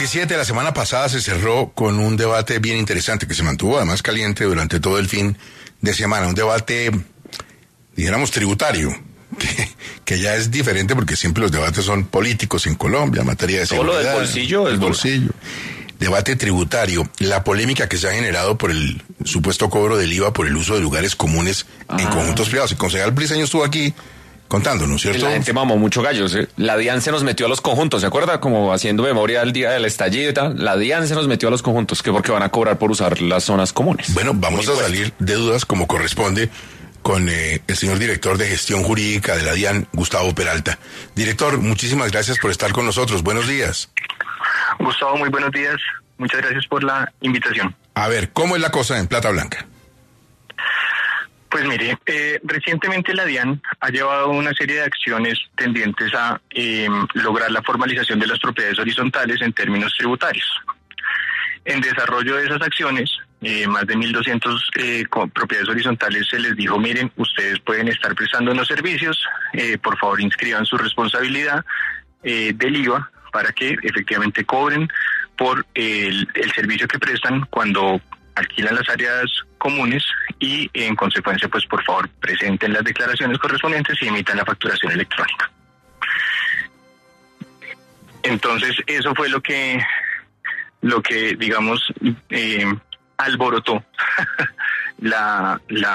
17 la semana pasada se cerró con un debate bien interesante que se mantuvo además caliente durante todo el fin de semana. Un debate, dijéramos, tributario, que ya es diferente porque siempre los debates son políticos en Colombia, en materia de seguridad. Solo del bolsillo es bolsillo. Debate tributario, la polémica que se ha generado por el supuesto cobro del IVA por el uso de lugares comunes en conjuntos privados. El concejal Briceño estuvo aquí contándonos, ¿cierto? La gente mamó mucho gallos, ¿eh? La DIAN se nos metió a los conjuntos, ¿se acuerda? Como haciendo memoria del día del estallido y tal. La DIAN se nos metió a los conjuntos, que porque van a cobrar por usar las zonas comunes. Bueno, vamos a salir de dudas como corresponde con el señor director de gestión jurídica de la DIAN, Gustavo Peralta. Director, muchísimas gracias por estar con nosotros. Buenos días. Gustavo, muy buenos días. Muchas gracias por la invitación. A ver, ¿cómo es la cosa en Plata Blanca? Pues mire, recientemente la DIAN ha llevado una serie de acciones tendientes a lograr la formalización de las propiedades horizontales en términos tributarios. En desarrollo de esas acciones, más de 1.200 propiedades horizontales se les dijo, miren, ustedes pueden estar prestando unos servicios, por favor inscriban su responsabilidad del IVA para que efectivamente cobren por el servicio que prestan cuando alquilan las áreas comunes y en consecuencia pues por favor presenten las declaraciones correspondientes y emitan la facturación electrónica. Entonces eso fue lo que digamos alborotó la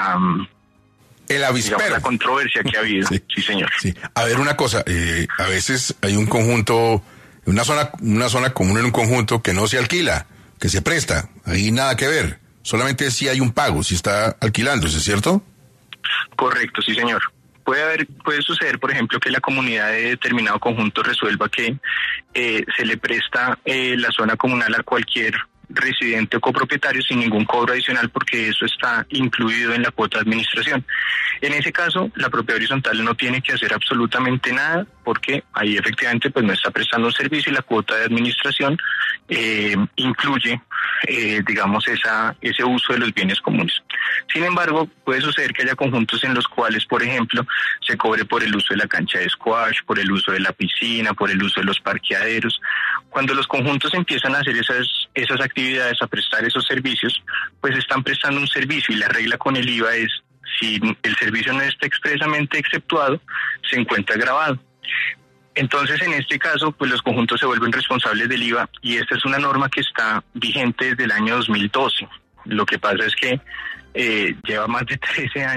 el avispero, digamos, la controversia que ha habido. Sí, señor. Sí. A ver, una cosa, a veces hay un conjunto, una zona común en un conjunto que no se alquila, que se presta, ahí nada que ver, solamente si hay un pago, si está alquilándose, ¿cierto? Correcto, sí señor. Puede suceder, por ejemplo, que la comunidad de determinado conjunto resuelva que se le presta la zona comunal a cualquier residente o copropietario sin ningún cobro adicional porque eso está incluido en la cuota de administración. En ese caso, la propiedad horizontal no tiene que hacer absolutamente nada porque ahí efectivamente pues no está prestando un servicio y la cuota de administración incluye digamos ese uso de los bienes comunes. Sin embargo, puede suceder que haya conjuntos en los cuales, por ejemplo, se cobre por el uso de la cancha de squash, por el uso de la piscina, por el uso de los parqueaderos. Cuando los conjuntos empiezan a hacer esas actividades, a prestar esos servicios, pues están prestando un servicio y la regla con el IVA es si el servicio no está expresamente exceptuado, se encuentra grabado. Entonces, en este caso, pues los conjuntos se vuelven responsables del IVA y esta es una norma que está vigente desde el año 2012. Lo que pasa es que lleva más de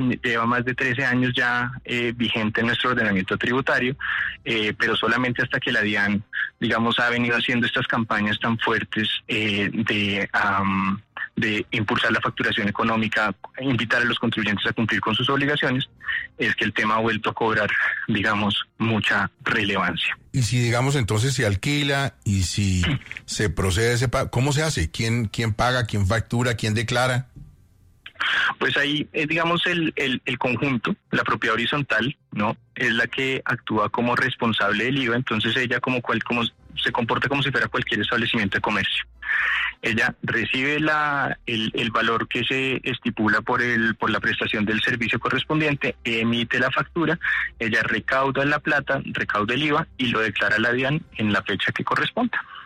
13 años ya vigente en nuestro ordenamiento tributario, pero solamente hasta que la DIAN, digamos, ha venido haciendo estas campañas tan fuertes de impulsar la facturación económica, invitar a los contribuyentes a cumplir con sus obligaciones, es que el tema ha vuelto a cobrar, digamos, mucha relevancia. Y si, digamos, entonces se alquila y si se procede ese pago, ¿cómo se hace? ¿Quién paga? ¿Quién factura? ¿Quién declara? Pues ahí, digamos, el conjunto, la propiedad horizontal, ¿no? Es la que actúa como responsable del IVA, entonces ella como se comporta como si fuera cualquier establecimiento de comercio. Ella recibe el valor que se estipula por la prestación del servicio correspondiente, emite la factura, ella recauda la plata, recauda el IVA y lo declara a la DIAN en la fecha que corresponda.